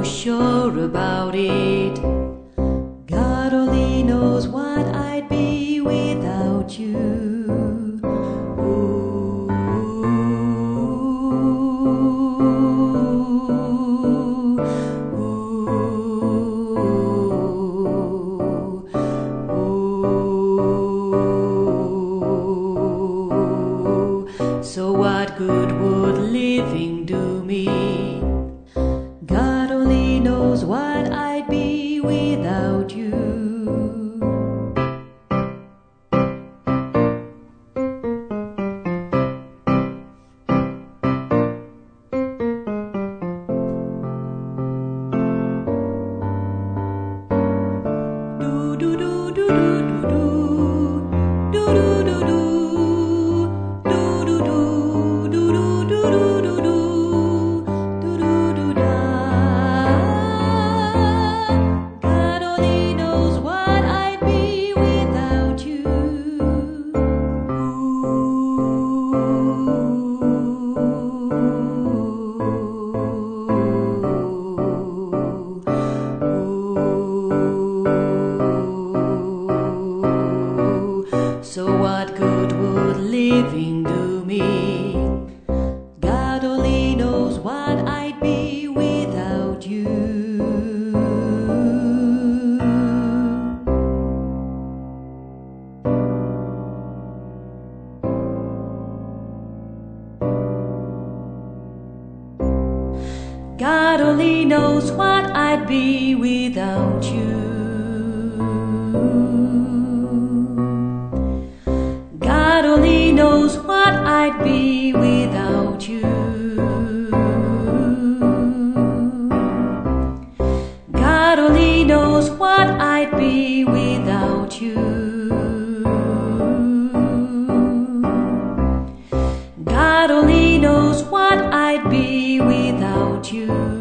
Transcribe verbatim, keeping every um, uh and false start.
sure about it. God only knows what I'd be without you. Ooh, ooh, ooh. So what good would living do me? God only knows what I'd be without you. Do do do do do do do do do do do do do do do do do. God only knows what I'd be without you. So what good would living do me? God only knows what I'd be without you. God only knows what I'd be without you. God only knows what I'd be without you. God only knows what I'd be without you. God only knows what I'd be without you.